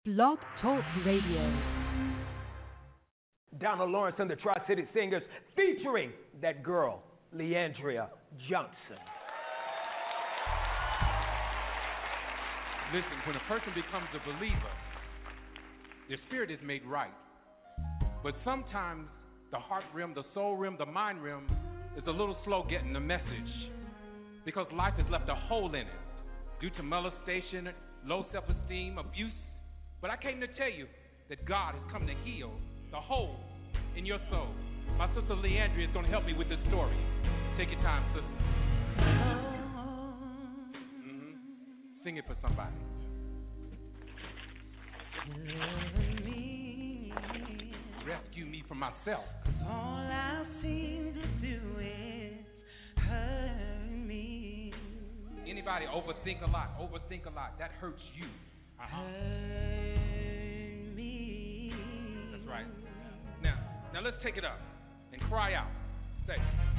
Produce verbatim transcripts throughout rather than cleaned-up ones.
Blog Talk Radio. Donald Lawrence and the Tri-City Singers featuring that girl, Leandria Johnson. Listen, when a person becomes a believer, their spirit is made right. But sometimes the heart realm, the soul realm, the mind realm is a little slow getting the message because life has left a hole in it due to molestation, low self-esteem, abuse. But I came to tell you that God has come to heal the hole in your soul. My sister Leandria is going to help me with this story. Take your time, sister. Mm-hmm. Sing it for somebody. Rescue me from myself. All I seem to do is hurt me. Anybody overthink a lot, overthink a lot. That hurts you. Uh-huh. Hurt me. That's right. Now, now let's take it up and cry out. Say.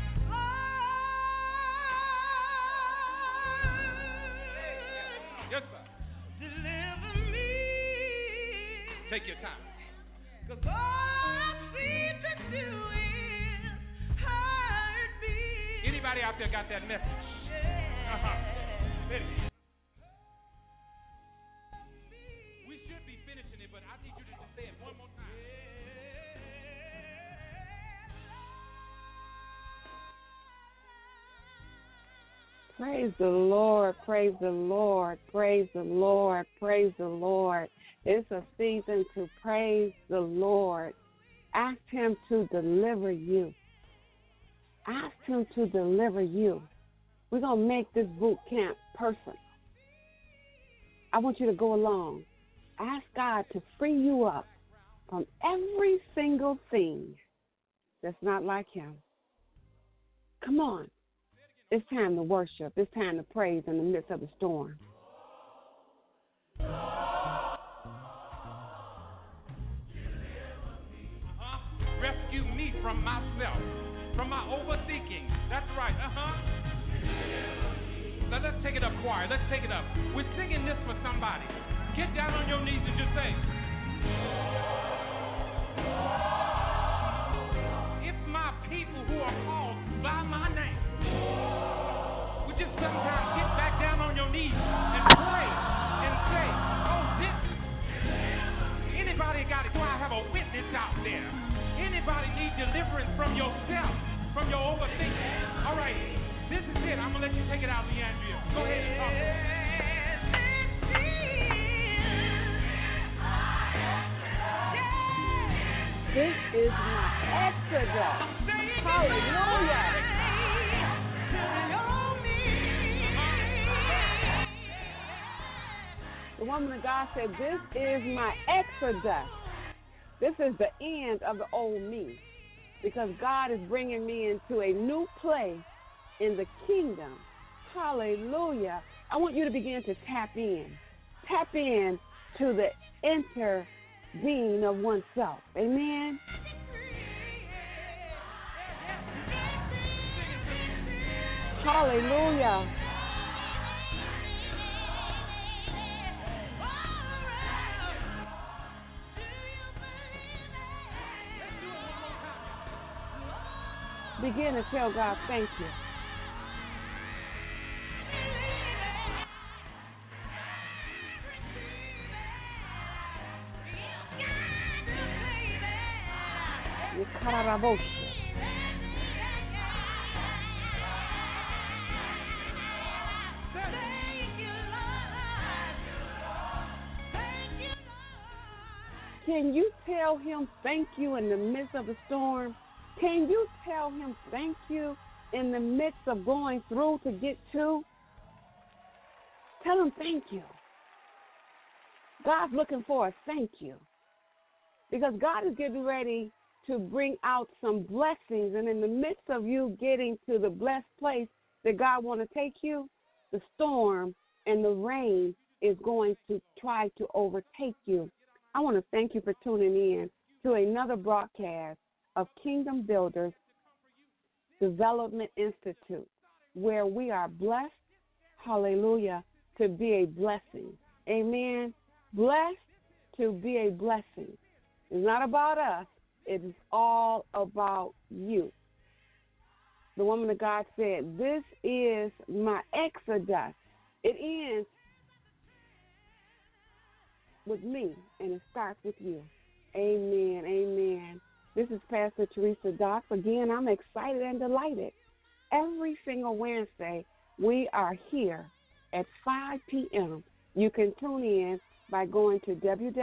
Yes, sir. Deliver me. Take your time. Cause all I seem to do is hurt me. Anybody out there got that message? Uh-huh. We should be finishing it, but I need you to just say it one more time. Praise the Lord, praise the Lord, praise the Lord, praise the Lord. It's a season to praise the Lord. Ask Him to deliver you. Ask Him to deliver you. We're going to make this boot camp personal. I want you to go along. Ask God to free you up from every single thing that's not like Him. Come on. It's time to worship. It's time to praise in the midst of the storm. Uh-huh. Rescue me from myself, from my overthinking. That's right. Uh-huh. Now let's take it up, choir. Let's take it up. We're singing this for somebody. Get down on your knees and just say, if my people who are called by my name would just sometimes get back down on your knees and pray and say, oh, this. Anybody got it? Do I have a witness out there? Anybody need deliverance from yourself, from your overthinking? All right, this is it. I'm going to let you take it out, Leandria. Go ahead and talk to me. This is my exodus. Hallelujah. The woman of God said, this is my exodus. This is the end of the old me. Because God is bringing me into a new place in the kingdom. Hallelujah. I want you to begin to tap in. Tap in to the inner being of oneself. Amen. Hallelujah. Begin to tell God, thank you. Can you tell Him thank you in the midst of the storm? Can you tell Him thank you in the midst of going through to get to? Tell Him thank you. God's looking for a thank you. Because God is getting ready to bring out some blessings. And in the midst of you getting to the blessed place that God wants to take you, the storm and the rain is going to try to overtake you. I want to thank you for tuning in to another broadcast of Kingdom Builders Development Institute, where we are blessed, hallelujah, to be a blessing. Amen. Blessed to be a blessing. It's not about us. It is all about you. The woman of God said, this is my exodus. It ends with me, and it starts with you. Amen, amen. This is Pastor Teresa Dox. Again, I'm excited and delighted. Every single Wednesday, we are here at five p.m. You can tune in by going to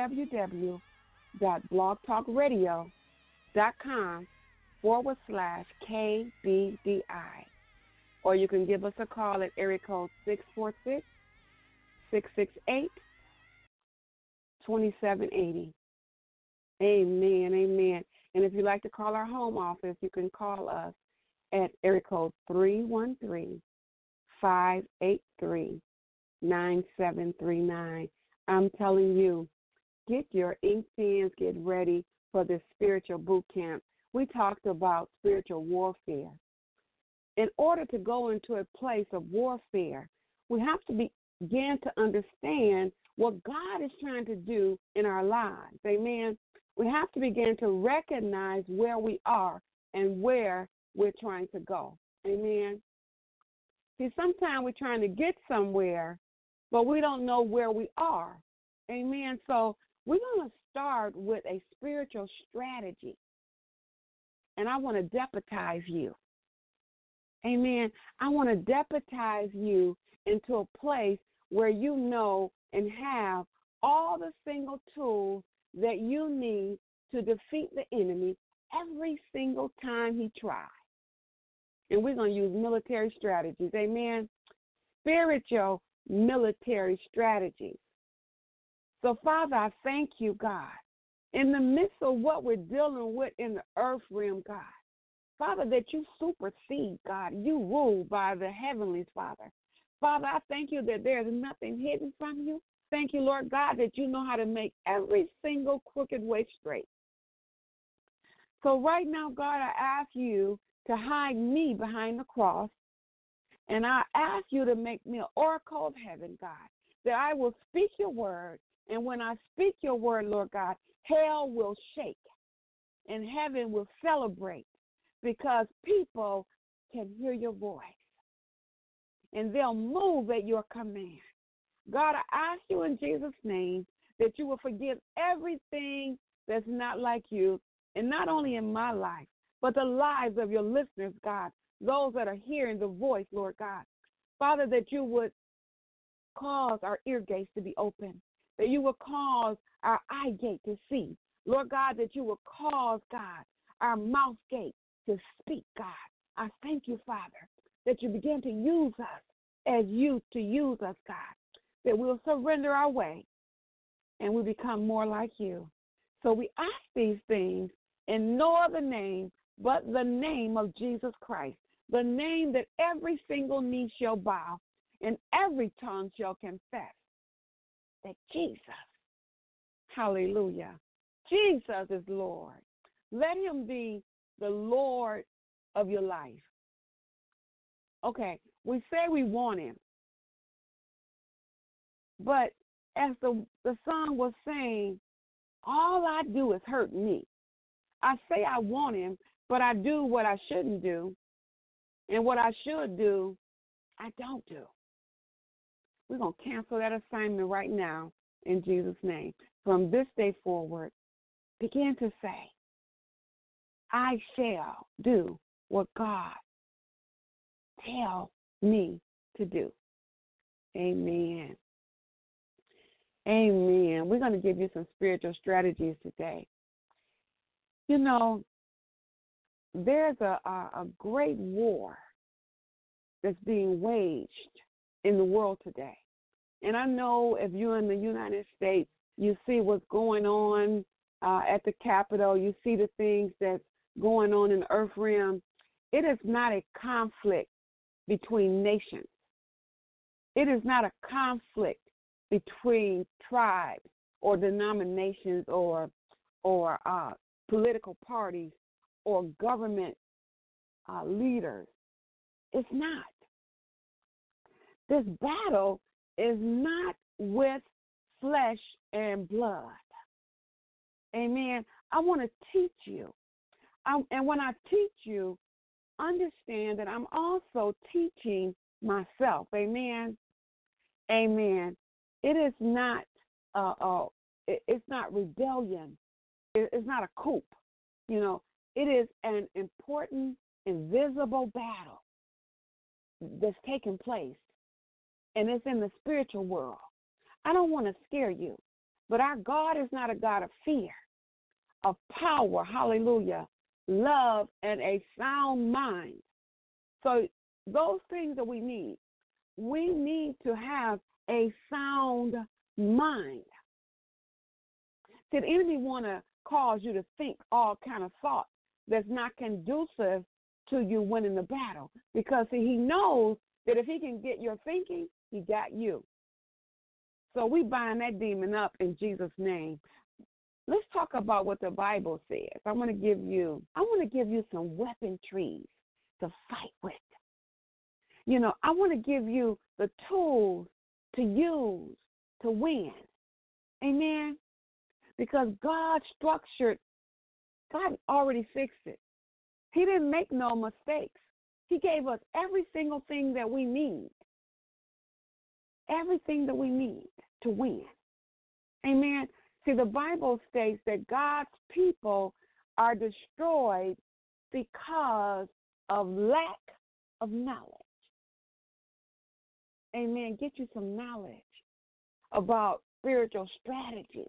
www.blogtalkradio.com forward slash KBDI. Or you can give us a call at area code six four six, six six eight, two seven eight zero. Amen, amen. And if you'd like to call our home office, you can call us at area code three one three, five eight three, nine seven three nine. I'm telling you, get your ink pens, get ready for this spiritual boot camp. We talked about spiritual warfare. In order to go into a place of warfare, we have to begin to understand what God is trying to do in our lives. Amen. We have to begin to recognize where we are and where we're trying to go. Amen. See, sometimes we're trying to get somewhere, but we don't know where we are. Amen. So we're going to start with a spiritual strategy. And I want to deputize you. Amen. I want to deputize you into a place where you know and have all the single tools that you need to defeat the enemy every single time he tries. And we're going to use military strategies. Amen. Spiritual military strategies. So, Father, I thank you, God, in the midst of what we're dealing with in the earth realm, God. Father, that you supersede, God. You rule by the heavenlies, Father. Father, I thank you that there is nothing hidden from you. Thank you, Lord God, that you know how to make every single crooked way straight. So right now, God, I ask you to hide me behind the cross, and I ask you to make me an oracle of heaven, God, that I will speak your word, and when I speak your word, Lord God, hell will shake, and heaven will celebrate, because people can hear your voice, and they'll move at your command. God, I ask you in Jesus' name that you will forgive everything that's not like you, and not only in my life, but the lives of your listeners, God, those that are hearing the voice, Lord God. Father, that you would cause our ear gates to be open, that you will cause our eye gate to see. Lord God, that you will cause, God, our mouth gate to speak, God. I thank you, Father, that you begin to use us as you to use us, God, that we'll surrender our way and we become more like you. So we ask these things in no other name but the name of Jesus Christ, the name that every single knee shall bow and every tongue shall confess that Jesus, hallelujah, Jesus is Lord. Let him be the Lord of your life. Okay, we say we want him, but as the, the song was saying, all I do is hurt me. I say I want him, but I do what I shouldn't do, and what I should do, I don't do. We're going to cancel that assignment right now in Jesus' name. From this day forward, begin to say, I shall do what God tell me to do. Amen. Amen. We're going to give you some spiritual strategies today. You know, there's a, a, a great war that's being waged in the world today. And I know if you're in the United States, you see what's going on uh, at the Capitol. You see the things that's going on in the earth realm. It is not a conflict between nations. It is not a conflict between tribes or denominations or or uh, political parties or government uh, leaders. It's not. This battle is not with flesh and blood. Amen. I want to teach you. I, and when I teach you, understand that I'm also teaching myself. Amen. Amen. It is not uh, uh it, it's not rebellion. It, it's not a coup. You know, it is an important, invisible battle that's taking place, and it's in the spiritual world. I don't want to scare you, but our God is not a God of fear, of power, hallelujah, love, and a sound mind. So those things that we need, we need to have a sound mind. See, the enemy want to cause you to think all kind of thoughts that's not conducive to you winning the battle, because see, he knows that if he can get your thinking, he got you. So we bind that demon up in Jesus' name. Let's talk about what the Bible says. I want to give you, I want to give you some weaponries to fight with. You know, I want to give you the tools to use to win. Amen? Because God structured, God already fixed it. He didn't make no mistakes. He gave us every single thing that we need. Everything that we need to win. Amen? See, the Bible states that God's people are destroyed because of lack of knowledge. Amen. Get you some knowledge about spiritual strategies,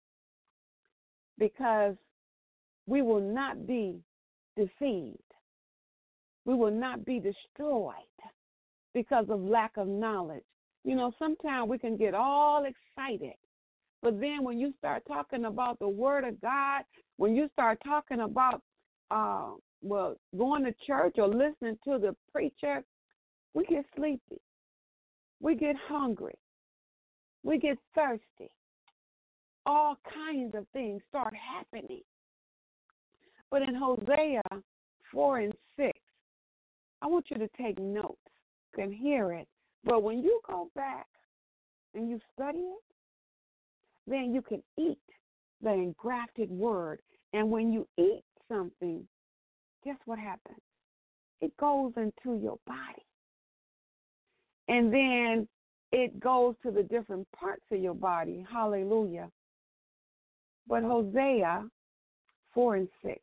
because we will not be deceived. We will not be destroyed because of lack of knowledge. You know, sometimes we can get all excited, but then when you start talking about the Word of God, when you start talking about, uh, well, going to church or listening to the preacher, we get sleepy. We get hungry. We get thirsty. All kinds of things start happening. But in Hosea four and six, I want you to take notes. You can hear it. But when you go back and you study it, then you can eat the engrafted word. And when you eat something, guess what happens? It goes into your body. And then it goes to the different parts of your body. Hallelujah. But Hosea four and six.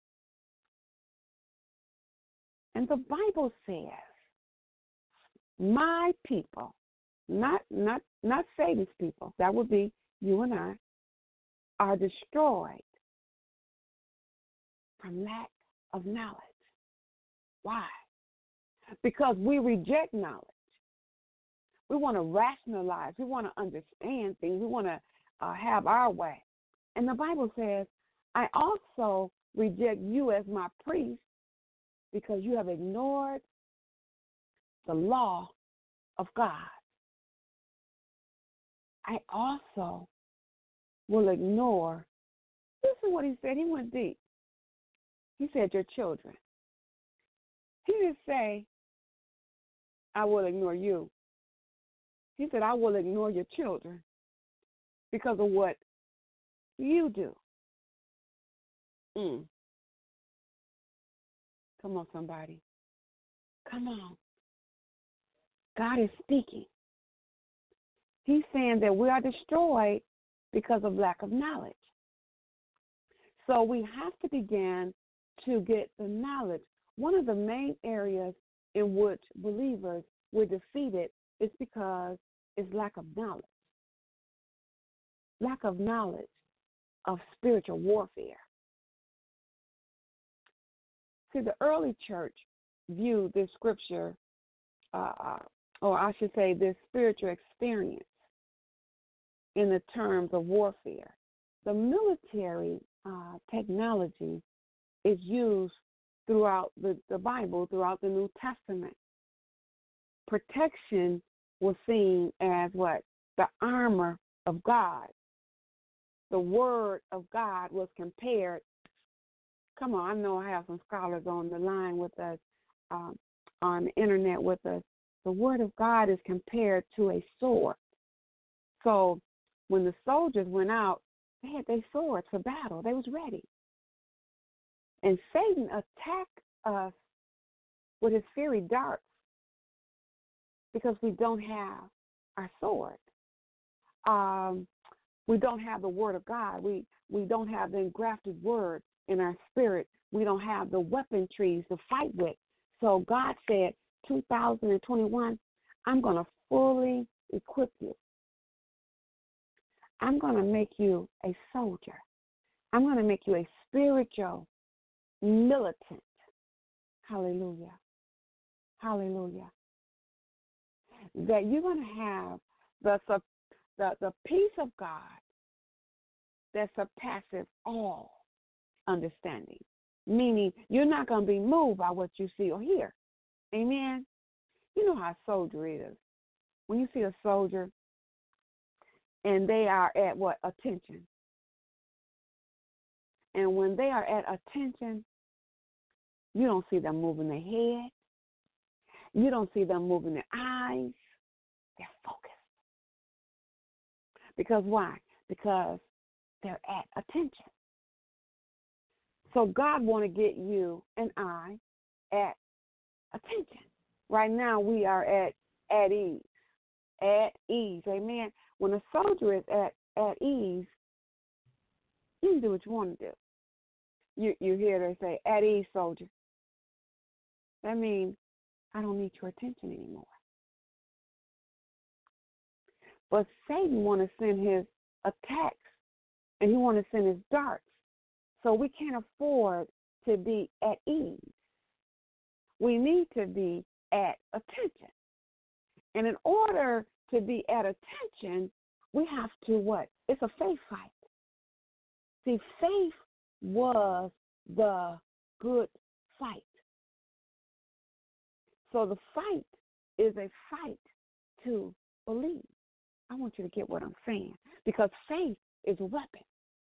And the Bible says, my people, not not not Satan's people, that would be you and I, are destroyed from lack of knowledge. Why? Because we reject knowledge. We want to rationalize. We want to understand things. We want to uh, have our way. And the Bible says, I also reject you as my priest because you have ignored the law of God. I also will ignore. Listen what he said. He went deep. He said, your children. He didn't say, I will ignore you. He said, I will ignore your children because of what you do. Mm. Come on, somebody. Come on. God is speaking. He's saying that we are destroyed because of lack of knowledge. So we have to begin to get the knowledge. One of the main areas in which believers were defeated is because it's lack of knowledge. Lack of knowledge of spiritual warfare. See, the early church viewed this scripture, uh, or I should say this spiritual experience, in the terms of warfare. The military uh, technology is used throughout the, the Bible, throughout the New Testament. Protection was seen as what? The armor of God. The word of God was compared. Come on, I know I have some scholars on the line with us, um, on the internet with us. The word of God is compared to a sword. So when the soldiers went out They had their swords for battle. They was ready. And Satan attacked us with his fiery darts because we don't have our sword. Um, we don't have the word of God. We we don't have the engrafted word in our spirit. We don't have the weapon trees to fight with. So God said, two thousand twenty-one, I'm going to fully equip you. I'm going to make you a soldier. I'm going to make you a spiritual militant. Hallelujah. Hallelujah. That you're going to have the, the, the peace of God that surpasses all understanding, meaning you're not going to be moved by what you see or hear. Amen? You know how a soldier is. When you see a soldier and they are at what? Attention. And when they are at attention, you don't see them moving their head. You don't see them moving their eyes. They're focused. Because why? Because they're at attention. So God want to get you and I at attention. Right now we are at at ease. At ease. Amen. When a soldier is at, at ease, you can do what you want to do. You you hear they say, at ease, soldier. That means I don't need your attention anymore. But Satan want to send his attacks, and he want to send his darts. So we can't afford to be at ease. We need to be at attention. And in order to be at attention, we have to what? It's a faith fight. See, faith was the good fight. So the fight is a fight to believe. I want you to get what I'm saying, because faith is a weapon.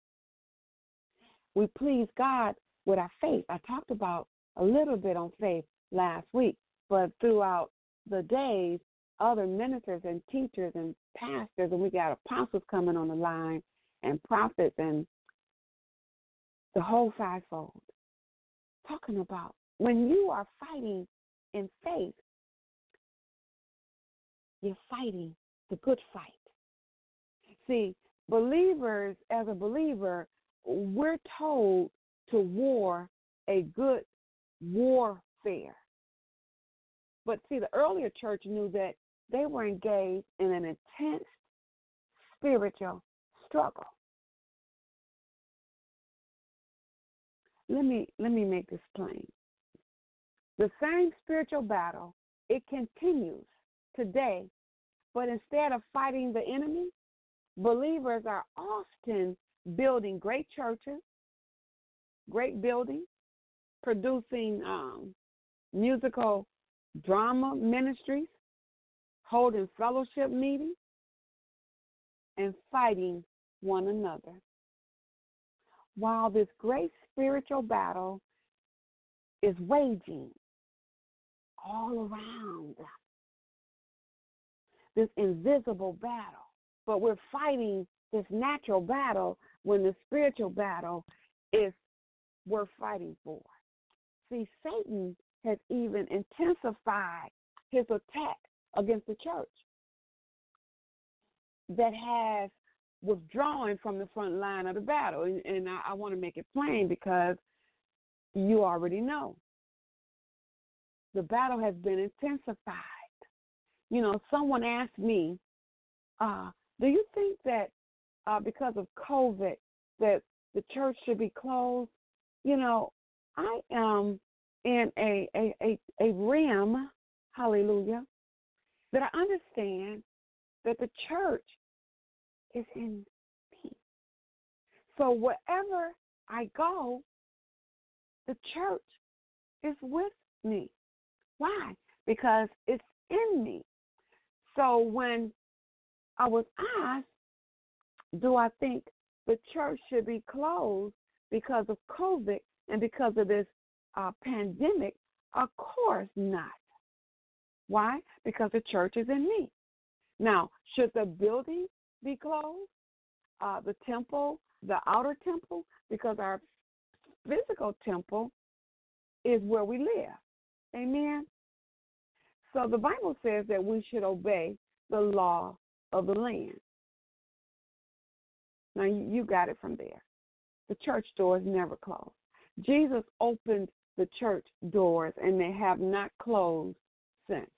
We please God with our faith. I talked about a little bit on faith last week, but throughout the days, other ministers and teachers and pastors, and we got apostles coming on the line, and prophets, and the whole fivefold, talking about when you are fighting in faith, you're fighting the good fight. See, believers, as a believer, we're told to war a good warfare. But see, the earlier church knew that they were engaged in an intense spiritual struggle. Let me let me make this plain. The same spiritual battle, it continues today, but instead of fighting the enemy, believers are often building great churches, great buildings, producing um, musical drama ministries, holding fellowship meetings, and fighting one another. While this great spiritual battle is waging all around us, this invisible battle, but we're fighting this natural battle when the spiritual battle is worth fighting for. See, Satan has even intensified his attack against the church that has withdrawn from the front line of the battle. And, and I, I want to make it plain because you already know. The battle has been intensified. You know, someone asked me, uh, do you think that uh, because of COVID that the church should be closed? You know, I am in a, a, a, a realm, hallelujah, that I understand that the church is in peace. So wherever I go, the church is with me. Why? Because it's in me. So when I was asked, do I think the church should be closed because of COVID and because of this uh, pandemic? Of course not. Why? Because the church is in me. Now, should the building be closed? Uh, the temple the outer temple because our physical temple is where we live. Amen? So the Bible says that we should obey the law of the land. Now, you got it from there. The church doors never close. Jesus opened the church doors, and they have not closed since.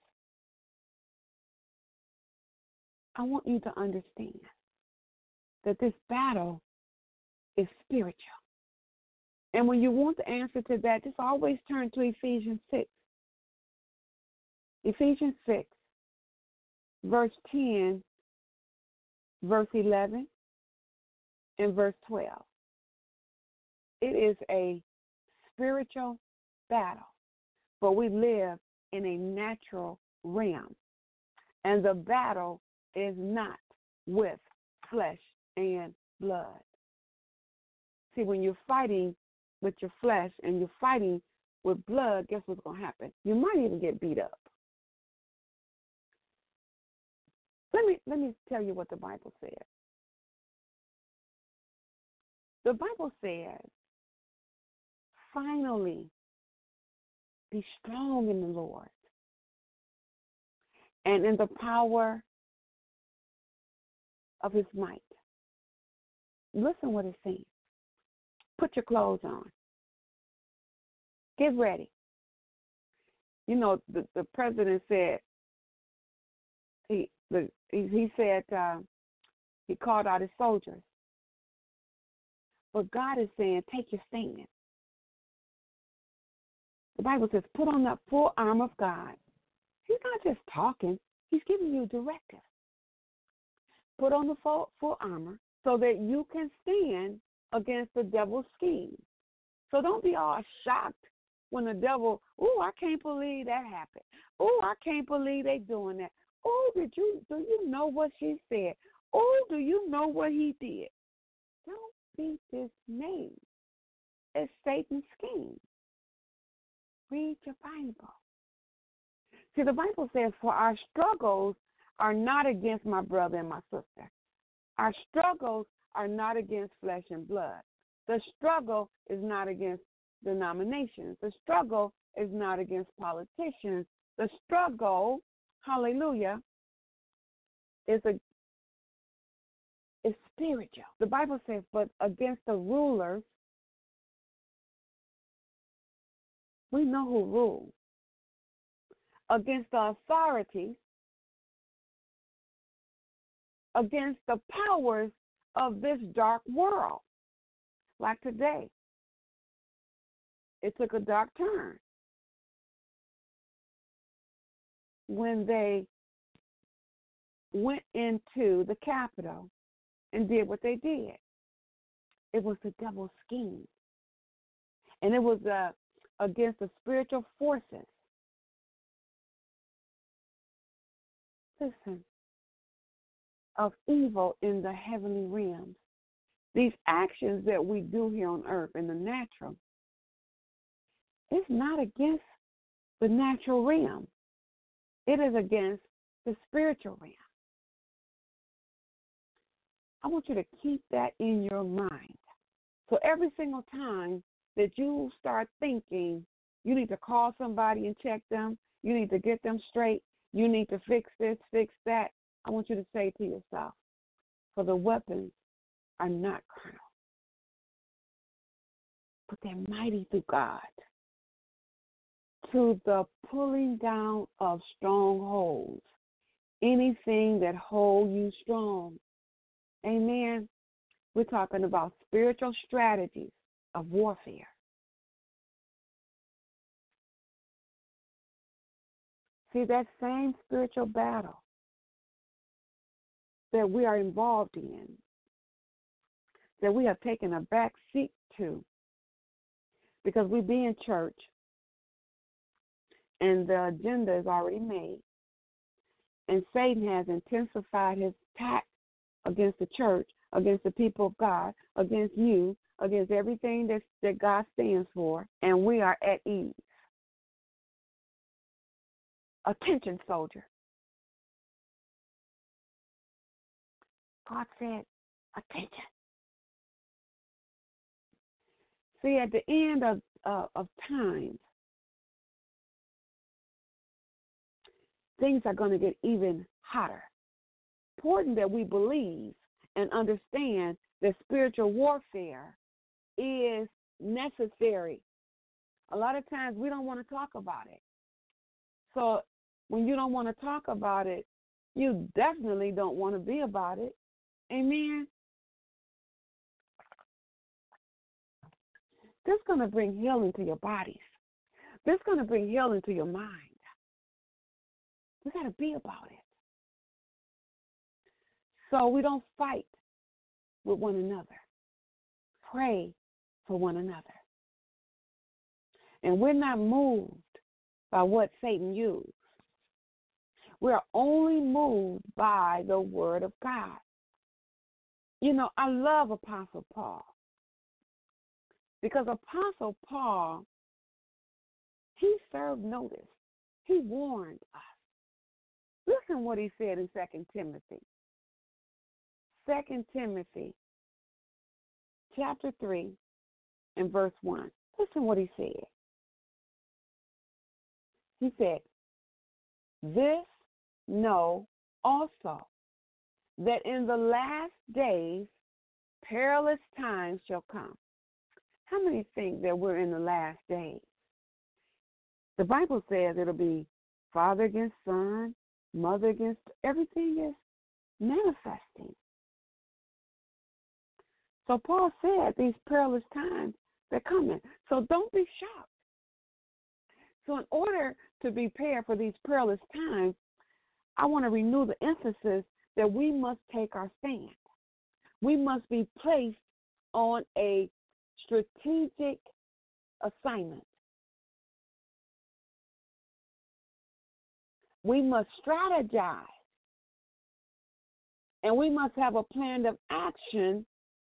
I want you to understand that this battle is spiritual. And when you want the answer to that, just always turn to Ephesians six. Ephesians six, verse ten, verse eleven, and verse twelve. It is a spiritual battle, but we live in a natural realm. And the battle is not with flesh and blood. See, when you're fighting with your flesh and you're fighting with blood, guess what's going to happen? You might even get beat up. Let me let me tell you what the Bible says. The Bible says, finally, be strong in the Lord and in the power of his might. Listen what it's saying. Put your clothes on. Get ready. You know, the, the president said, he the, he said uh, he called out his soldiers. But God is saying, take your stand. The Bible says, put on that full armor of God. He's not just talking. He's giving you directives. Put on the full, full armor so that you can stand against the devil's scheme. So don't be all shocked when the devil, oh, I can't believe that happened. Oh, I can't believe they doing that. Oh, did you do you know what she said? Oh, do you know what he did? Don't be dismayed. It's Satan's scheme. Read your Bible. See, the Bible says, for our struggles are not against my brother and my sister. Our struggles are not against flesh and blood. The struggle is not against denominations. The struggle is not against politicians. The struggle, hallelujah, is a is spiritual. The Bible says, but against the rulers, we know who rules. Against the authorities, against the powers of this dark world. Like today, it took a dark turn when they went into the Capitol and did what they did. It was the devil's scheme. And it was uh, against the spiritual forces. Listen, of evil in the heavenly realms. These actions that we do here on earth in the natural, it's not against the natural realm. It is against the spiritual realm. I want you to keep that in your mind. So every single time that you start thinking you need to call somebody and check them, you need to get them straight, you need to fix this, fix that, I want you to say to yourself, for the weapons are not carnal, but they're mighty through God to the pulling down of strongholds, anything that hold you strong. Amen. We're talking about spiritual strategies of warfare. See, that same spiritual battle that we are involved in, that we have taken a back seat to, because we be in church and the agenda is already made, and Satan has intensified his attack against the church, against the people of God, against you, against everything that, that God stands for, and we are at ease. Attention, soldier. God said, attention. See, at the end of, uh, of times, things are going to get even hotter. Important that we believe and understand that spiritual warfare is necessary. A lot of times we don't want to talk about it. So when you don't want to talk about it, you definitely don't want to be about it. Amen? This is going to bring healing to your bodies. This is going to bring healing to your mind. We got to be about it. So we don't fight with one another. Pray for one another. And we're not moved by what Satan used. We're only moved by the word of God. You know, I love Apostle Paul. Because Apostle Paul, he served notice. He warned us. Listen what he said in Second Timothy. Second Timothy chapter three and verse one. Listen what he said. He said, this know also, that in the last days perilous times shall come. How many think that we're in the last days? The Bible says it'll be father against son, mother against, everything is manifesting. So Paul said these perilous times, they're coming. So don't be shocked. So in order to be prepared for these perilous times, I want to renew the emphasis that we must take our stand. We must be placed on a strategic assignment. We must strategize, and we must have a plan of action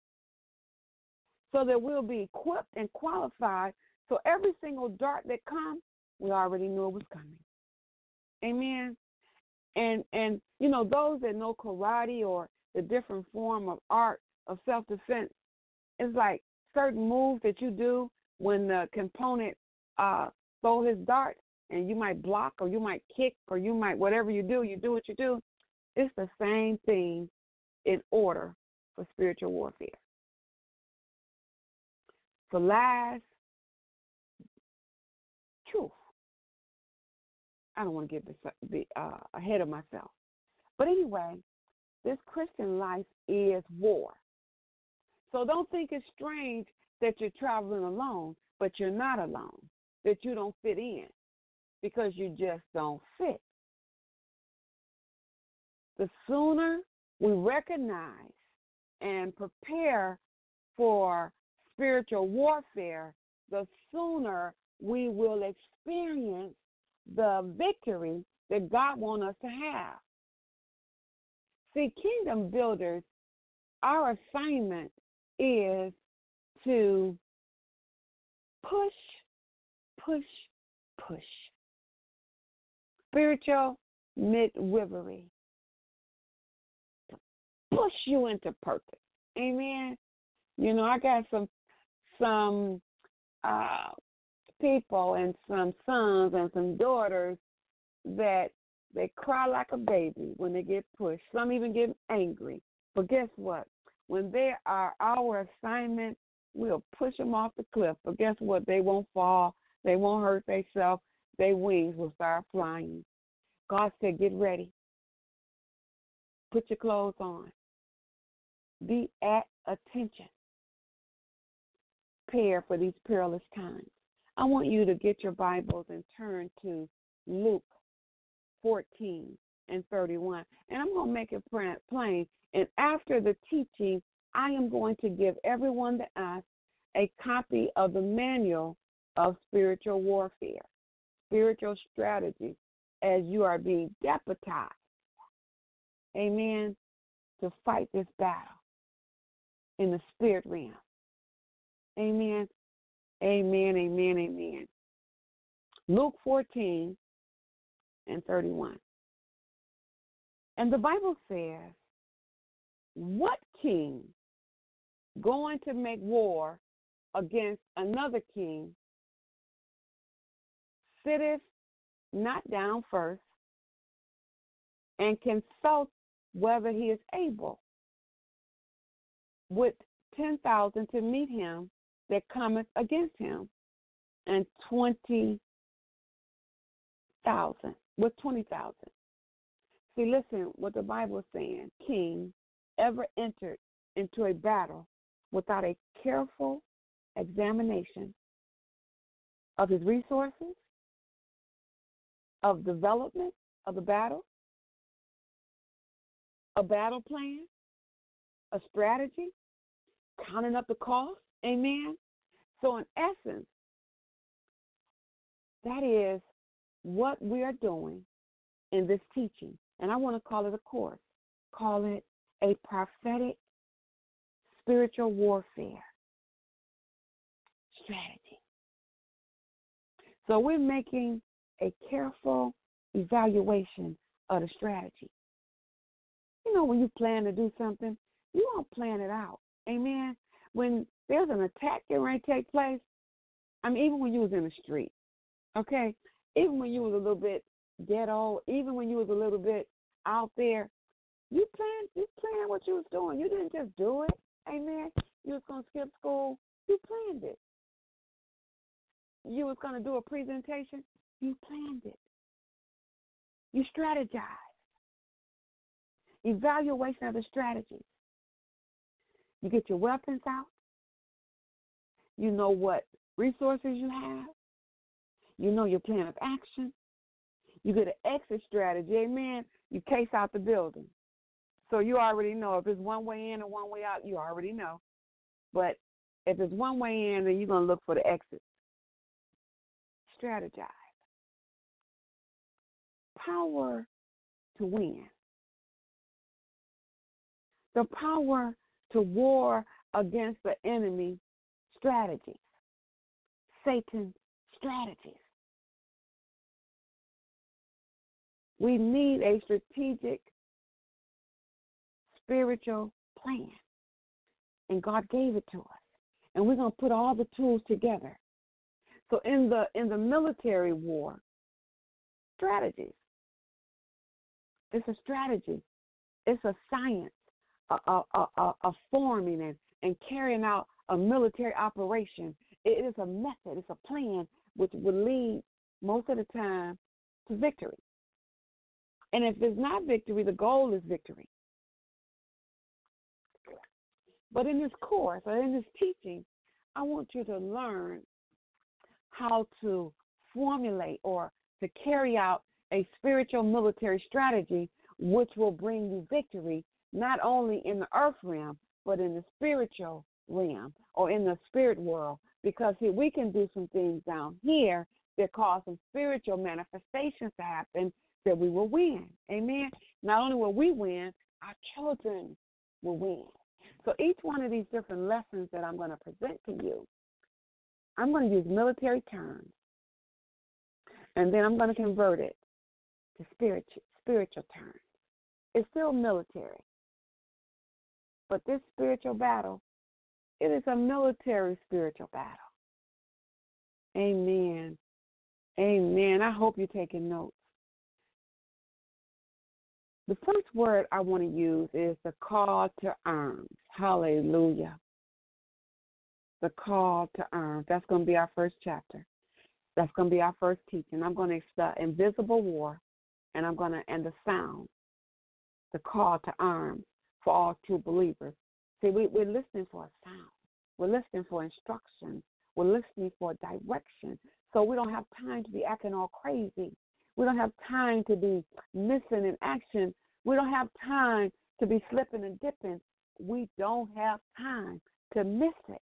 so that we'll be equipped and qualified. So every single dart that comes, we already knew it was coming. Amen. And and you know, those that know karate or the different form of art of self-defense, it's like certain moves that you do when the component uh, throw his dart, and you might block or you might kick or you might, whatever you do, you do what you do. It's the same thing in order for spiritual warfare. For lies, truth. I don't want to get this, be, uh, ahead of myself. But anyway, this Christian life is war. So don't think it's strange that you're traveling alone, but you're not alone, that you don't fit in, because you just don't fit. The sooner we recognize and prepare for spiritual warfare, the sooner we will experience the victory that God wants us to have. See, kingdom builders, our assignment is to push, push, push. Spiritual midwifery. To push you into purpose. Amen. You know, I got some some uh, people and some sons and some daughters that they cry like a baby when they get pushed. Some even get angry. But guess what? When they are our assignment, we'll push them off the cliff. But guess what? They won't fall. They won't hurt themselves. Their wings will start flying. God said, get ready. Put your clothes on. Be at attention. Prepare for these perilous times. I want you to get your Bibles and turn to Luke fourteen and thirty-one. And I'm going to make it plain. And after the teaching, I am going to give everyone that asks a copy of the manual of spiritual warfare, spiritual strategies, as you are being deputized, amen, to fight this battle in the spirit realm. Amen, amen, amen, amen. Luke fourteen and thirty-one. And the Bible says, what king going to make war against another king sitteth not down first, and consult whether he is able with ten thousand to meet him that cometh against him, and twenty thousand, with twenty thousand. See, listen what the Bible is saying. King ever entered into a battle without a careful examination of his resources, of development of the battle, a battle plan, a strategy, counting up the cost. Amen. So in essence, that is what we are doing in this teaching. And I want to call it a course. Call it a prophetic spiritual warfare strategy. So we're making a careful evaluation of the strategy. You know, when you plan to do something, you don't plan it out. Amen. When there's an attack that might take place, I mean, even when you was in the street, okay, even when you was a little bit ghetto, even when you was a little bit out there, you planned, you planned what you was doing. You didn't just do it. Amen. You was going to skip school. You planned it. You was going to do a presentation. You planned it. You strategized. Evaluation of the strategies. You get your weapons out. You know what resources you have. You know your plan of action. You get an exit strategy. Amen. You case out the building. So you already know if it's one way in and one way out, you already know. But if it's one way in, then you're going to look for the exit. Strategize. Power to win. The power to war against the enemy strategies. Satan's strategies. We need a strategic spiritual plan. And God gave it to us. And we're going to put all the tools together. So in the in the military war, strategies. It's a strategy. It's a science, a, a, a, a, a forming and, and carrying out a military operation. It is a method. It's a plan which will lead most of the time to victory. And if it's not victory, the goal is victory. But in this course, or in this teaching, I want you to learn how to formulate or to carry out a spiritual military strategy which will bring you victory, not only in the earth realm, but in the spiritual realm or in the spirit world. Because here we can do some things down here that cause some spiritual manifestations to happen that we will win. Amen. Not only will we win, our children will win. So each one of these different lessons that I'm going to present to you, I'm going to use military terms, and then I'm going to convert it to spiritual, spiritual terms. It's still military, but this spiritual battle, it is a military spiritual battle. Amen. Amen. I hope you're taking notes. The first word I want to use is the call to arms. Hallelujah. The call to arms. That's going to be our first chapter. That's going to be our first teaching. I'm going to start invisible war, and I'm going to end the sound, the call to arms for all true believers. See, we, we're listening for a sound. We're listening for instruction. We're listening for direction. So we don't have time to be acting all crazy. We don't have time to be missing in action. We don't have time to be slipping and dipping. We don't have time to miss it.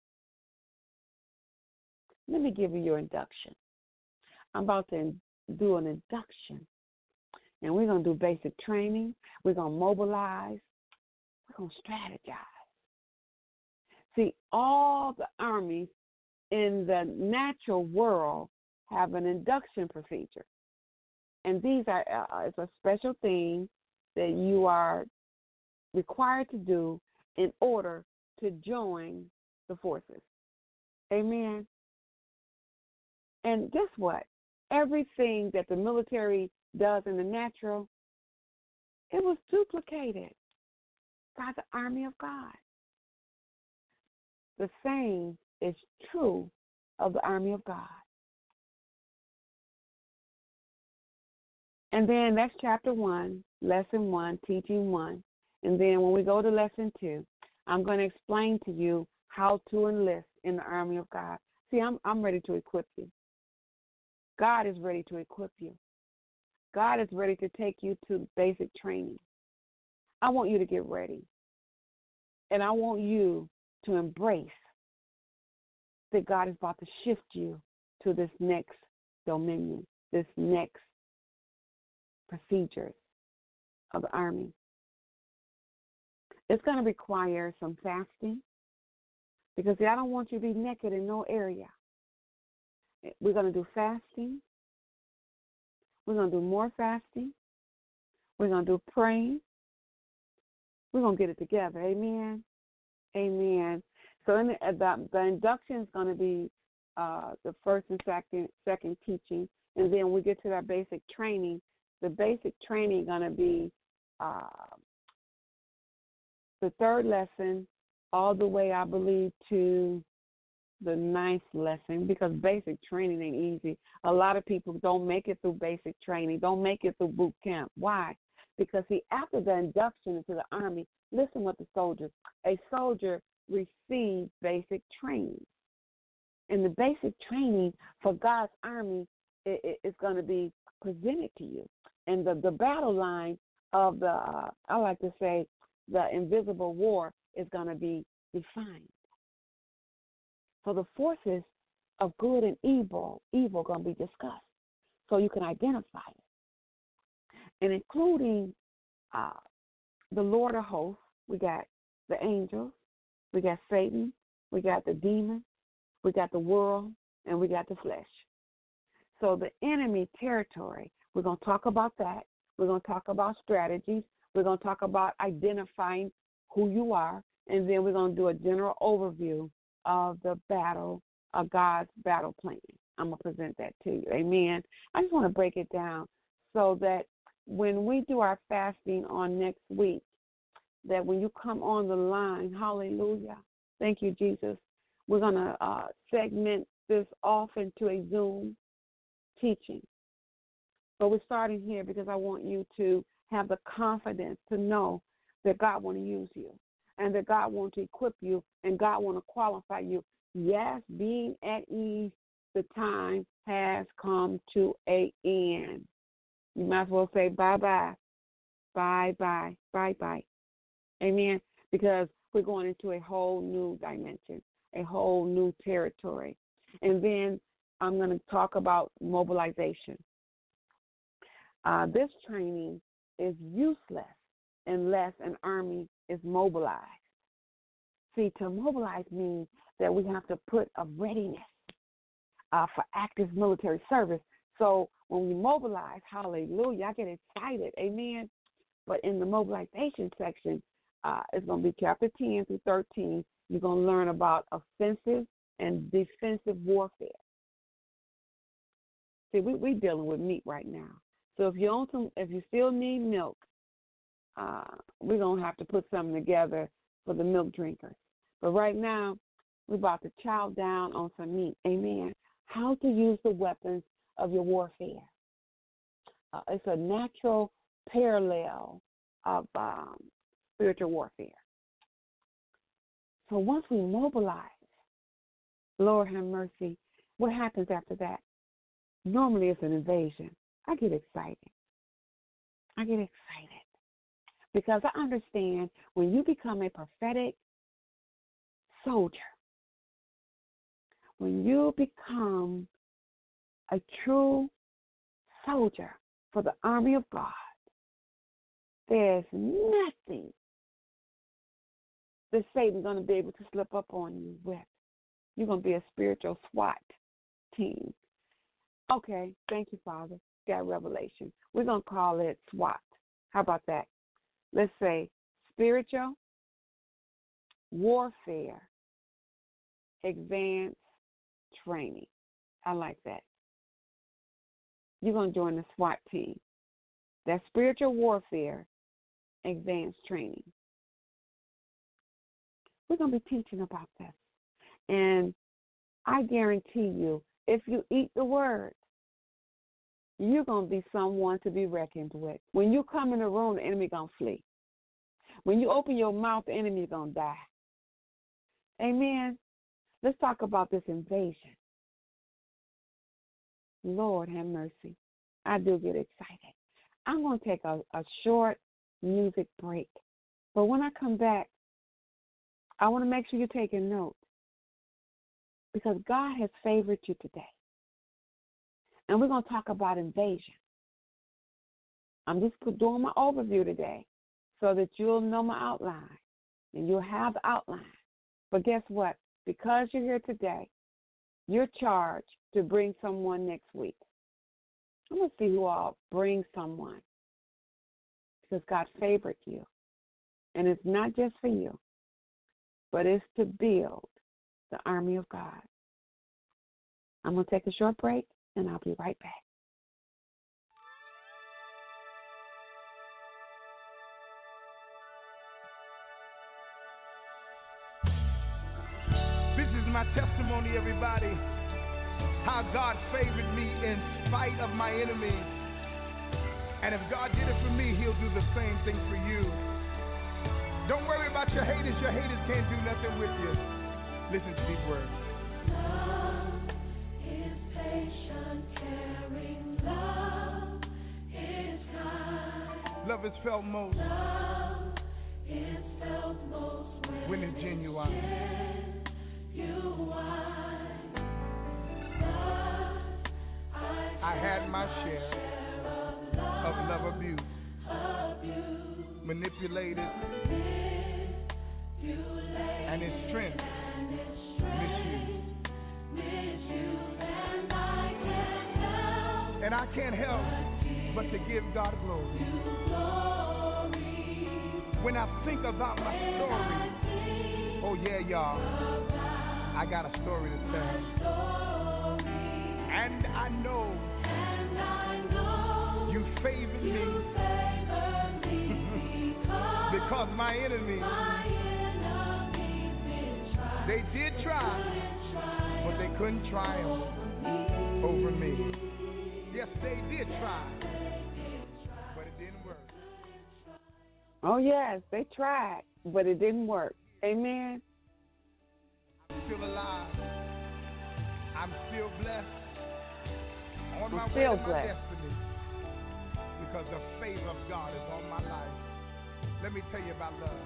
Let me give you your induction. I'm about to do an induction. And we're going to do basic training. We're going to mobilize. We're going to strategize. See, all the armies in the natural world have an induction procedure. And these are uh, it's a special thing that you are required to do in order to join the forces. Amen. And guess what? Everything that the military does in the natural, it was duplicated by the army of God. The same is true of the army of God. And then that's chapter one, lesson one, teaching one. And then when we go to lesson two, I'm going to explain to you how to enlist in the army of God. See, I'm I'm ready to equip you. God is ready to equip you. God is ready to take you to basic training. I want you to get ready. And I want you to embrace that God is about to shift you to this next dominion, this next procedures of the army. It's going to require some fasting because see, I don't want you to be naked in no area. We're going to do fasting. We're going to do more fasting. We're going to do praying. We're going to get it together. Amen. Amen. So in the, the, the induction is going to be uh, the first and second, second teaching. And then when we get to that basic training, the basic training is going to be uh, the third lesson all the way, I believe, to the ninth lesson because basic training ain't easy. A lot of people don't make it through basic training, don't make it through boot camp. Why? Because, see, after the induction into the army, listen what the soldiers, a soldier receives basic training. And the basic training for God's army is, is going to be presented to you. And the, the battle line of the, uh, I like to say, the invisible war is going to be defined. So the forces of good and evil, evil are going to be discussed so you can identify it. And including uh, the Lord of hosts, we got the angels, we got Satan, we got the demons, we got the world, and we got the flesh. So the enemy territory, we're going to talk about that. We're going to talk about strategies. We're going to talk about identifying who you are, and then we're going to do a general overview of the battle, of God's battle plan. I'm going to present that to you. Amen. I just want to break it down so that when we do our fasting on next week, that when you come on the line, hallelujah, thank you, Jesus, we're going to uh, segment this off into a Zoom teaching. But we're starting here because I want you to have the confidence to know that God want to use you and that God wants to equip you and God want to qualify you. Yes, being at ease, the time has come to an end. You might as well say bye-bye, bye-bye, bye-bye. Amen? Because we're going into a whole new dimension, a whole new territory. And then I'm going to talk about mobilization. Uh, this training is useless unless an army is mobilized. See, to mobilize means that we have to put a readiness uh, for active military service. So when we mobilize, hallelujah, I get excited, amen. But in the mobilization section, uh, it's going to be chapter ten through thirteen. You're going to learn about offensive and defensive warfare. See, we, we're dealing with meat right now. So if you own some, if you still need milk, uh, we're gonna have to put something together for the milk drinkers. But right now, we're about to chow down on some meat. Amen. How to use the weapons of your warfare. Uh, it's a natural parallel of um, spiritual warfare. So once we mobilize, Lord have mercy, what happens after that? Normally it's an invasion. I get excited. I get excited because I understand when you become a prophetic soldier, when you become a true soldier for the army of God, there's nothing that Satan's going to be able to slip up on you with. You're going to be a spiritual SWAT team. Okay, thank you, Father. Got revelation. We're going to call it SWAT. How about that? Let's say spiritual warfare, advanced training. I like that. You're going to join the SWAT team. That's spiritual warfare advanced training. We're going to be teaching about this. And I guarantee you, if you eat the word, you're going to be someone to be reckoned with. When you come in the room, the enemy going to flee. When you open your mouth, the enemy is going to die. Amen. Let's talk about this invasion. Lord have mercy. I do get excited. I'm going to take a, a short music break. But when I come back, I want to make sure you're taking notes, because God has favored you today. And we're going to talk about invasion. I'm just doing my overview today so that you'll know my outline and you'll have the outline. But guess what? Because you're here today, you're charged to bring someone next week. I'm going to see who all brings someone, because God favored you. And it's not just for you, but it's to build the army of God. I'm going to take a short break, and I'll be right back. This is my testimony, everybody. How God favored me in spite of my enemies. And if God did it for me, He'll do the same thing for you. Don't worry about your haters. Your haters can't do nothing with you. Listen to these words. Love is patient, caring. Love is kind. Love is felt most Love is felt most when, when it's genuine. genuine. I had my share of love abuse, manipulated, and its strength misused. And I can't help but to give God glory. When I think about my story, oh yeah, y'all, I got a story to tell. And I know, and I know you favored me, you favored me because, because my enemies, my enemies did try, they did try, try but they couldn't triumph over me. Yes, they did try, but it didn't work. Oh, yes, they tried, but it didn't work. Amen. I'm still alive. I'm still blessed. On my I'm way still to my blessed. destiny, because the favor of God is on my life. Let me tell you about love.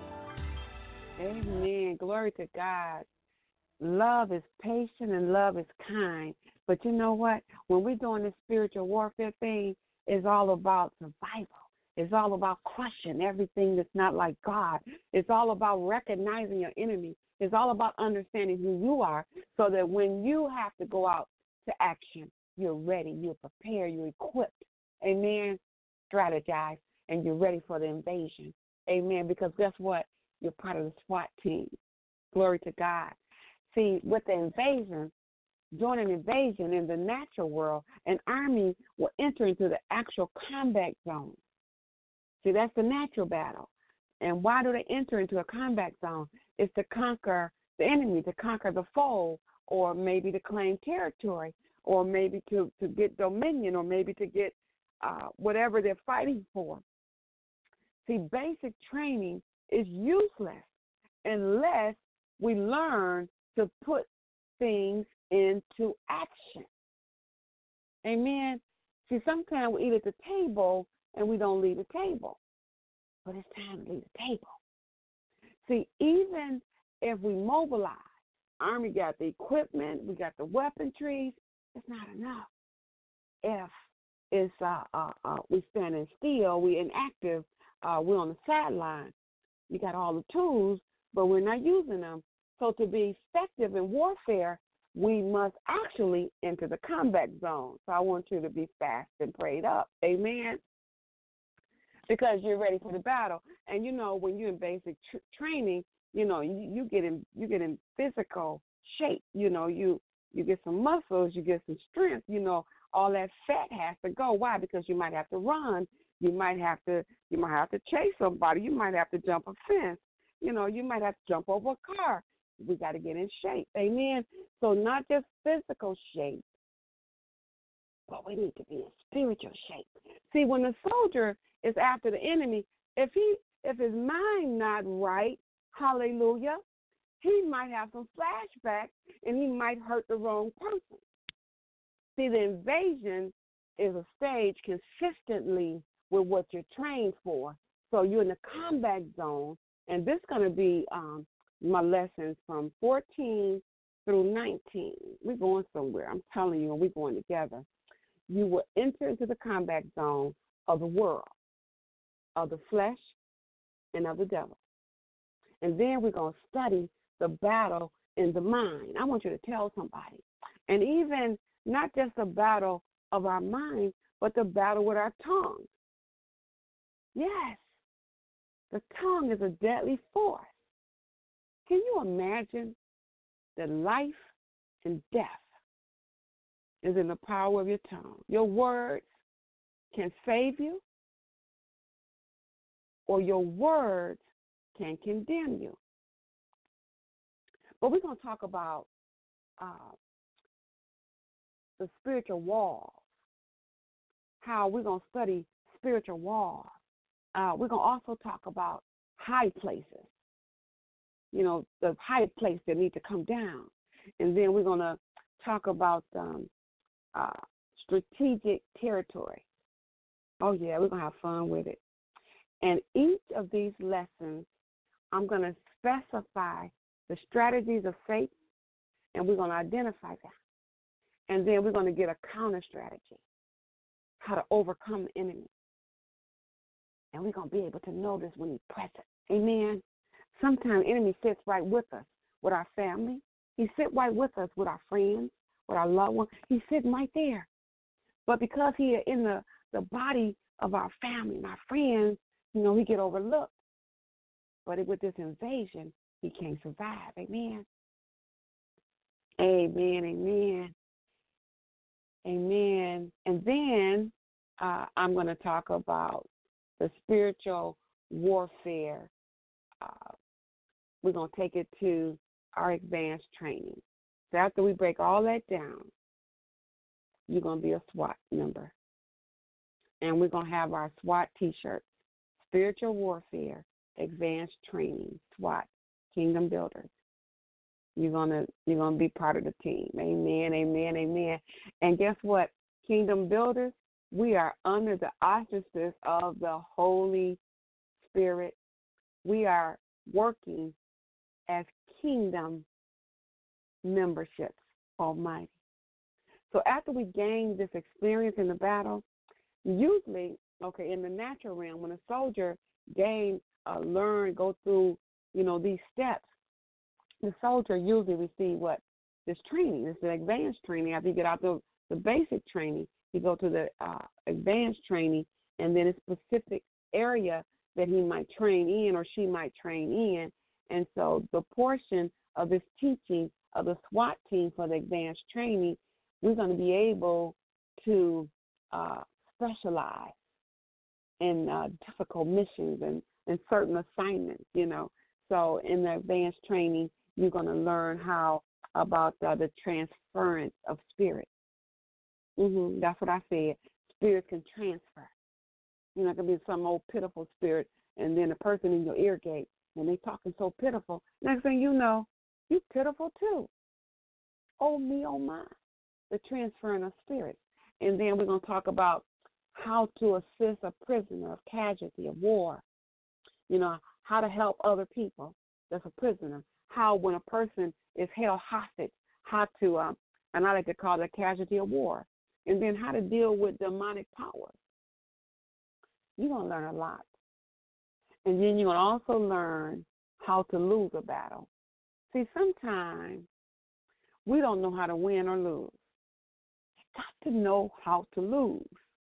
Amen. Glory to God. Love is patient and love is kind. But you know what? When we're doing this spiritual warfare thing, it's all about survival. It's all about crushing everything that's not like God. It's all about recognizing your enemy. It's all about understanding who you are, so that when you have to go out to action, you're ready, you're prepared, you're equipped. Amen. Strategize, and you're ready for the invasion. Amen. Because guess what? You're part of the SWAT team. Glory to God. See, with the invasion, during an invasion in the natural world, an army will enter into the actual combat zone. See, that's the natural battle. And why do they enter into a combat zone? It's to conquer the enemy, to conquer the foe, or maybe to claim territory, or maybe to, to get dominion, or maybe to get uh, whatever they're fighting for. See, basic training is useless unless we learn to put things into action. Amen. See, sometimes we eat at the table and we don't leave the table. But it's time to leave the table. See, even if we mobilize, Army got the equipment, we got the weaponry, it's not enough. If it's uh, uh, uh, we standing still, we inactive, uh, we're on the sideline. You got all the tools, but we're not using them. So to be effective in warfare, we must actually enter the combat zone. So I want you to be fast and prayed up. Amen. Because you're ready for the battle. And, you know, when you're in basic tr- training, you know, you, you get in you get in physical shape. You know, you you get some muscles, you get some strength, you know, all that fat has to go. Why? Because you might have to run. You might have to you might have to chase somebody. You might have to jump a fence. You know, you might have to jump over a car. We got to get in shape. Amen. So not just physical shape, but we need to be in spiritual shape. See, when the soldier is after the enemy, if he if his mind not right, hallelujah, he might have some flashbacks and he might hurt the wrong person. See, the invasion is a stage consistently with what you're trained for. So you're in the combat zone, and this is going to be um, my lessons from fourteen through nineteen. We're going somewhere. I'm telling you, we're going together. You will enter into the combat zone of the world, of the flesh, and of the devil. And then we're going to study the battle in the mind. I want you to tell somebody. And even not just the battle of our mind, but the battle with our tongue. Yes, the tongue is a deadly force. Can you imagine that life and death is in the power of your tongue? Your words can save you, or your words can condemn you. But we're going to talk about uh, the spiritual walls, how we're going to study spiritual walls. Uh, we're going to also talk about high places, you know, the high place that need to come down. And then we're going to talk about um, uh, strategic territory. Oh, yeah, we're going to have fun with it. And each of these lessons, I'm going to specify the strategies of Satan, and we're going to identify them. And then we're going to get a counter strategy, how to overcome the enemy. And we're going to be able to know this when he's present. Amen. Sometimes the enemy sits right with us, with our family. He sits right with us with our friends, with our loved ones. He's sitting right there. But because he is in the, the body of our family and our friends, you know, he get overlooked. But with this invasion, he can't survive. Amen. Amen, amen. Amen. And then uh, I'm going to talk about the spiritual warfare. Uh, we're going to take it to our advanced training. So after we break all that down, you're going to be a SWAT member. And we're going to have our SWAT T-shirts, Spiritual Warfare, Advanced Training, SWAT, Kingdom Builders. You're gonna you're gonna be part of the team. Amen, amen, amen. And guess what? Kingdom Builders, we are under the auspices of the Holy Spirit. We are working as kingdom memberships, Almighty. So after we gain this experience in the battle, usually, okay, in the natural realm, when a soldier gain, uh, learn, go through, you know, these steps, the soldier usually receive what? This training. This is the advanced training. After you get out the, the basic training, you go to the uh, advanced training, and then a specific area that he might train in or she might train in. And so the portion of this teaching of the SWAT team for the advanced training, we're going to be able to uh, specialize in uh, difficult missions and, and certain assignments, you know. So in the advanced training, you're going to learn how about uh, the transference of spirit. Mm-hmm, that's what I said. Spirit can transfer. You know, it can be some old pitiful spirit, and then a person in your ear gate, and they talking so pitiful. Next thing you know, you pitiful too. Oh, me, oh, my. The transferring of spirits. And then we're going to talk about how to assist a prisoner, a casualty of war. You know, how to help other people that's a prisoner. How, when a person is held hostage, how to, um, and I like to call it a casualty of war. And then how to deal with demonic powers. You're going to learn a lot. And then you're going to also learn how to lose a battle. See, sometimes we don't know how to win or lose. You got to know how to lose.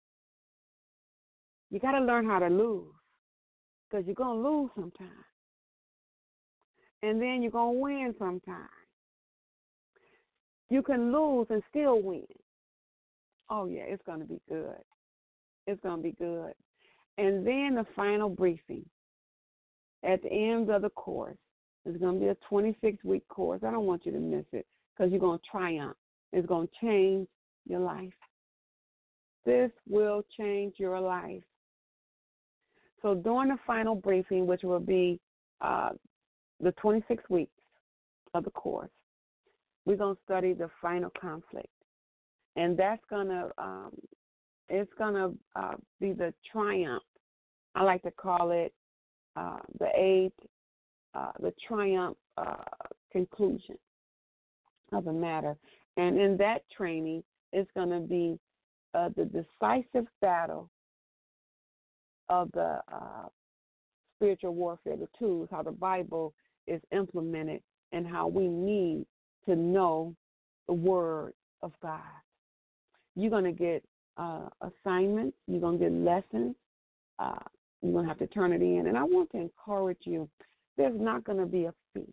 You got to learn how to lose, because you're going to lose sometimes. And then you're going to win sometimes. You can lose and still win. Oh, yeah, it's going to be good. It's going to be good. And then the final briefing at the end of the course. It's going to be a twenty-six week course. I don't want you to miss it because you're going to triumph. It's going to change your life. This will change your life. So during the final briefing, which will be uh, the twenty-six weeks of the course, we're going to study the final conflict. And that's going to, um, it's going to uh, be the triumph. I like to call it uh, the eight, uh, the triumph uh, conclusion of the matter. And in that training, it's going to be uh, the decisive battle of the uh, spiritual warfare, the tools, how the Bible is implemented, and how we need to know the Word of God. You're going to get uh, assignments. You're going to get lessons. Uh, you're going to have to turn it in. And I want to encourage you, there's not going to be a fee.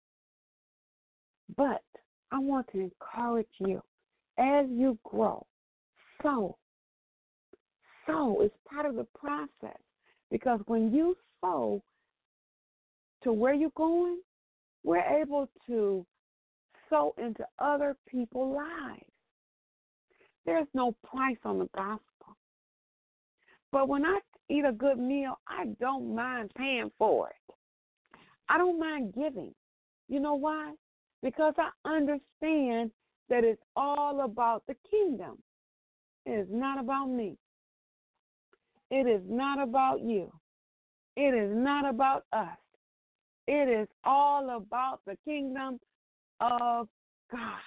But I want to encourage you, as you grow, sow. Sow is part of the process. Because when you sow to where you're going, we're able to sow into other people's lives. There's no price on the gospel. But when I eat a good meal, I don't mind paying for it. I don't mind giving. You know why? Because I understand that it's all about the kingdom. It is not about me. It is not about you. It is not about us. It is all about the kingdom of God.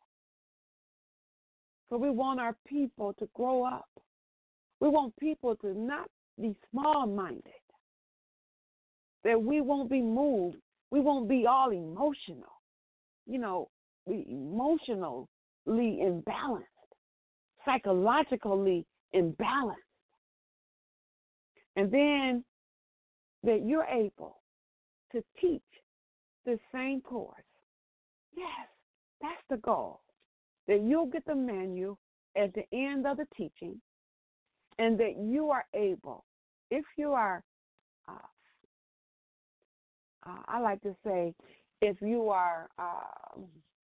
So we want our people to grow up. We want people to not be small-minded, that we won't be moved. We won't be all emotional, you know, we emotionally imbalanced, psychologically imbalanced. And then that you're able to teach the same course. Yes, that's the goal. That you'll get the menu at the end of the teaching, and that you are able, if you are, uh, uh, I like to say, if you are uh,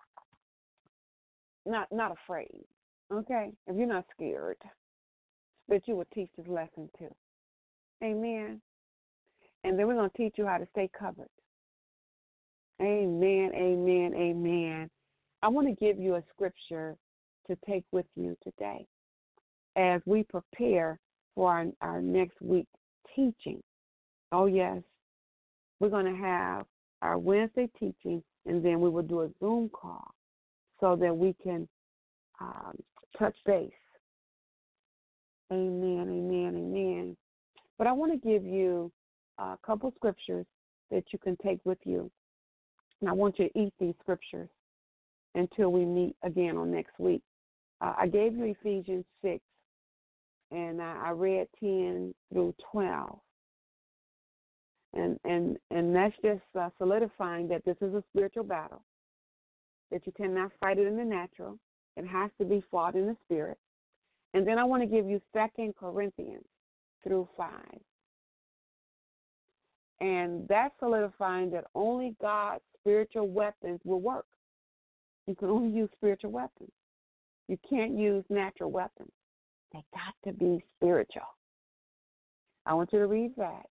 not not afraid, okay, if you're not scared, that you will teach this lesson too. Amen. And then we're going to teach you how to stay covered. Amen, amen, amen. I want to give you a scripture to take with you today as we prepare for our, our next week teaching. Oh, yes. We're going to have our Wednesday teaching, and then we will do a Zoom call so that we can um, touch base. Amen, amen, amen. But I want to give you a couple scriptures that you can take with you. And I want you to eat these scriptures until we meet again on next week. Uh, I gave you Ephesians six, and I, I read ten through twelve. And and, and that's just uh, solidifying that this is a spiritual battle, that you cannot fight it in the natural. It has to be fought in the spirit. And then I want to give you Second Corinthians through five. And that's solidifying that only God's spiritual weapons will work. You can only use spiritual weapons. You can't use natural weapons. They got to be spiritual. I want you to read that.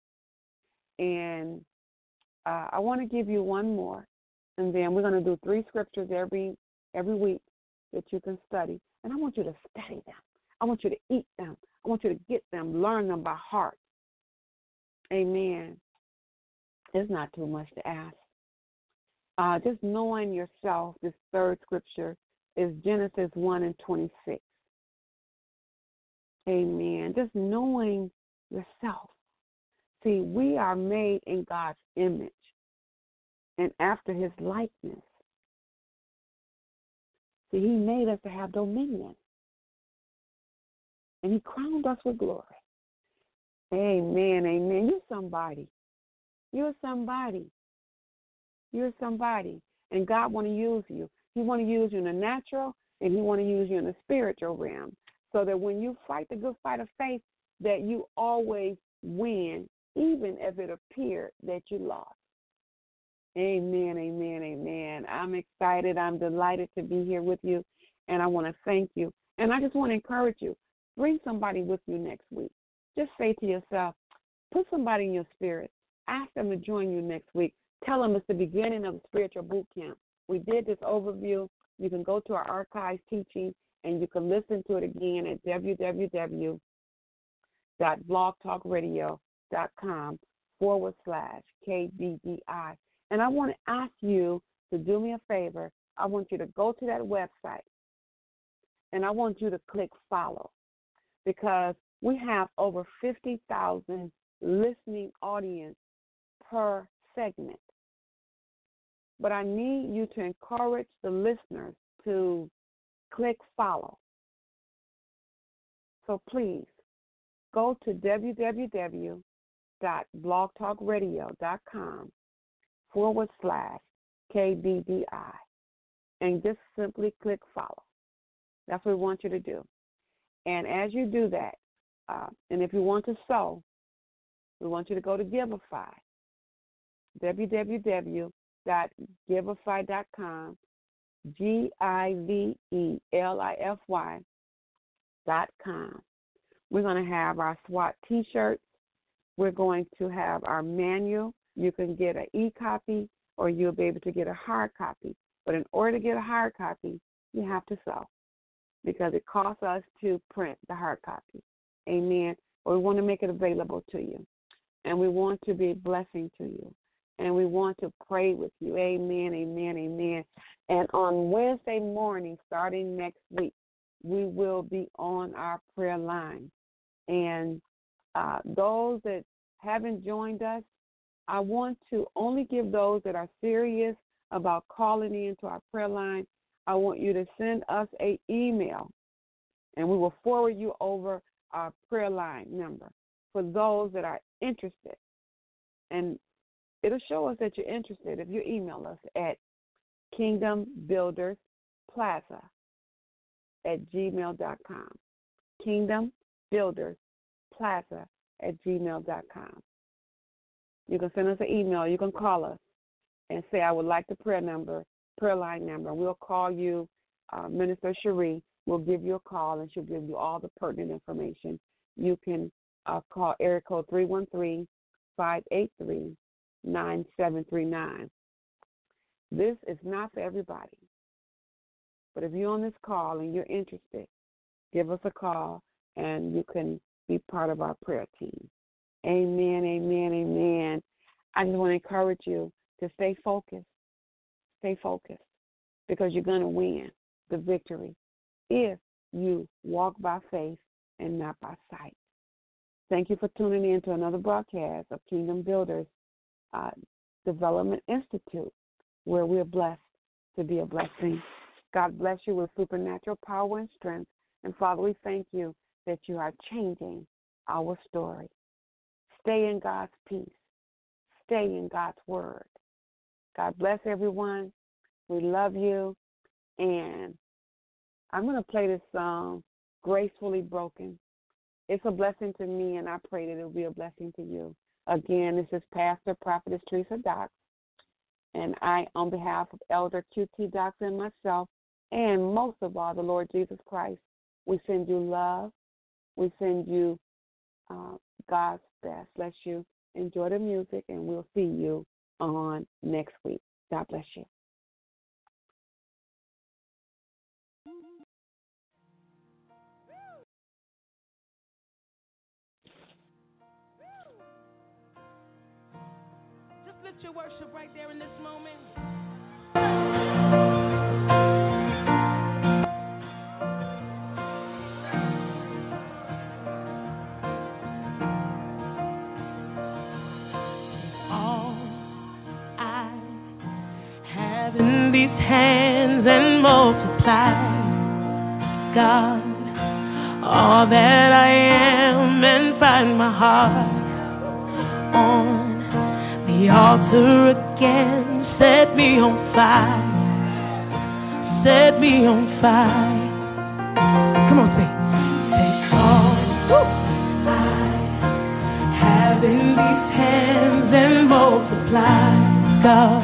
And uh, I want to give you one more. And then we're going to do three scriptures every every week that you can study. And I want you to study them. I want you to eat them. I want you to get them, learn them by heart. Amen. It's not too much to ask. Uh, just knowing yourself, this third scripture is Genesis one and twenty-six. Amen. Just knowing yourself. See, we are made in God's image and after his likeness. See, he made us to have dominion. And he crowned us with glory. Amen, amen. You're somebody. You're somebody. You're somebody. And God want to use you. He want to use you in the natural, and he want to use you in the spiritual realm, so that when you fight the good fight of faith, that you always win, even if it appeared that you lost. Amen, amen, amen. I'm excited. I'm delighted to be here with you, and I want to thank you. And I just want to encourage you, bring somebody with you next week. Just say to yourself, put somebody in your spirit. Ask them to join you next week. Tell them it's the beginning of the spiritual boot camp. We did this overview. You can go to our archives teaching, and you can listen to it again at www.blogtalkradio.com forward slash KBDI. And I want to ask you to do me a favor. I want you to go to that website, and I want you to click follow, because we have over fifty thousand listening audience per segment. But I need you to encourage the listeners to click follow. So please go to www.blogtalkradio.com forward slash KBDI and just simply click follow. That's what we want you to do. And as you do that, uh, and if you want to sow, we want you to go to Giveify, www.giveify dot com, G I V E L I F Y dot com. We're going to have our SWAT T-shirts. We're going to have our manual. You can get an e-copy, or you'll be able to get a hard copy. But in order to get a hard copy, you have to sow, because it costs us to print the hard copy. Amen. But we want to make it available to you, and we want to be a blessing to you, and we want to pray with you. Amen, amen, amen. And on Wednesday morning, starting next week, we will be on our prayer line. And uh, those that haven't joined us, I want to only give those that are serious about calling in to our prayer line. I want you to send us an email, and we will forward you over our prayer line number for those that are interested. And it'll show us that you're interested if you email us at Kingdom Builders Plaza at gmail dot com. Kingdom Builders Plaza at gmail dot com. You can send us an email. You can call us and say, I would like the prayer number, prayer line number. We'll call you. Uh, Minister Cherie will give you a call, and she'll give you all the pertinent information. You can uh, call area code three one three, five eight three, nine seven three nine. This is not for everybody. But if you're on this call and you're interested, give us a call, and you can be part of our prayer team. Amen, amen, amen. I just want to encourage you to stay focused. Stay focused, because you're going to win the victory if you walk by faith and not by sight. Thank you for tuning in to another broadcast of Kingdom Builders uh, Development Institute, where we're blessed to be a blessing. God bless you with supernatural power and strength. And Father, we thank you that you are changing our story. Stay in God's peace. Stay in God's word. God bless everyone. We love you. And I'm going to play this song, Gracefully Broken. It's a blessing to me, and I pray that it will be a blessing to you. Again, this is Pastor Prophetess Teresa Dox, and I, on behalf of Elder Q T Dox and myself, and most of all, the Lord Jesus Christ, we send you love. We send you uh, God's best. Bless you. Enjoy the music, and we'll see you on next week. God bless you. Just lift your worship right there in this moment. In these hands and multiply, God, all that I am, and find my heart on the altar again. Set me on fire, set me on fire. Come on, say, take all I have in these hands and multiply, God,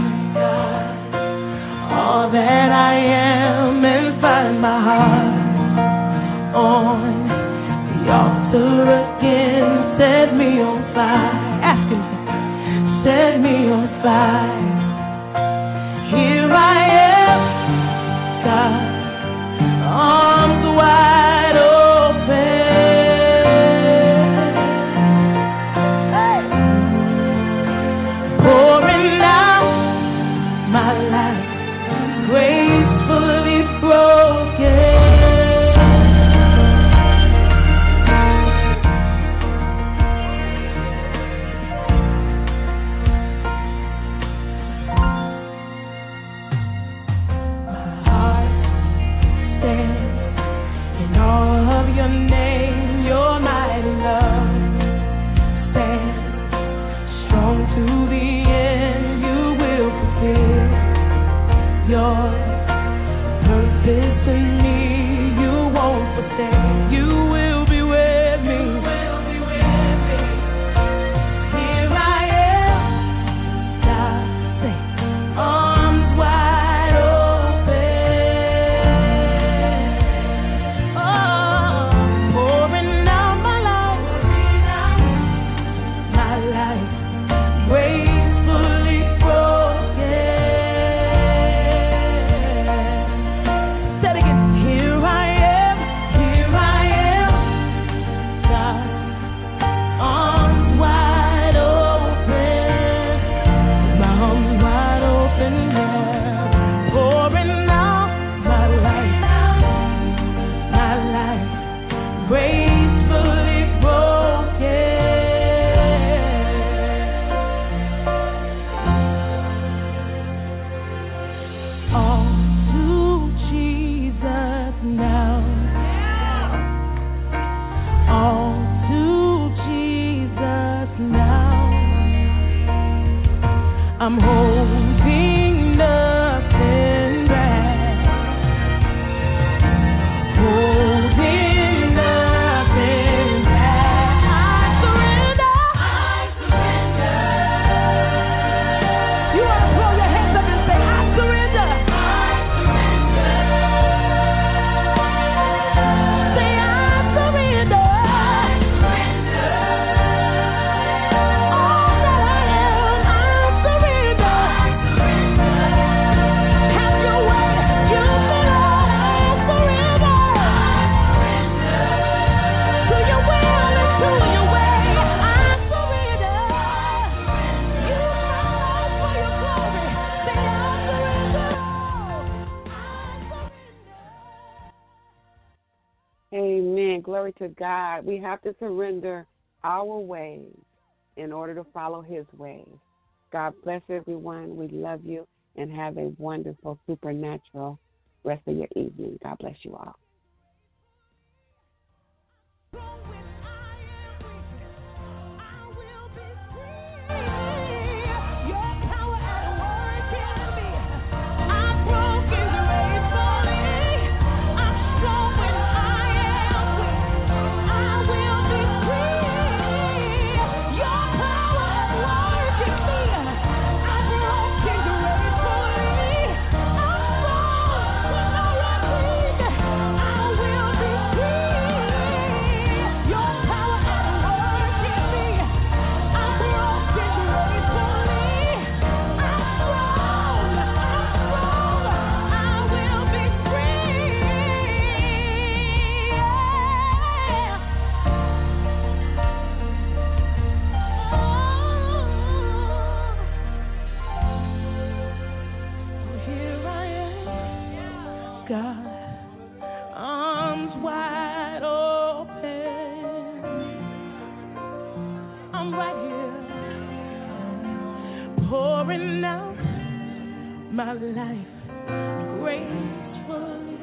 all that I am, and find my heart on the altar again. Set me on fire. Ask him, set me on fire. Here I am, God, arms wide open. Hey. Pouring out my life, gracefully broken. I'm holding nothing back, holding nothing back. I surrender, I surrender. You want to throw your hands up and say, I surrender, I surrender. Say, I surrender, I surrender. All that I am, I surrender. Have your way, use me, Lord, I surrender. To your will and to your way, I surrender. Use my life for your glory. Say, I surrender. Amen. Glory to God. We have to surrender our ways in order to follow his ways. God bless everyone. We love you and have a wonderful, supernatural rest of your evening. God bless you all. God, arms wide open. I'm right here, pouring out my life gracefully.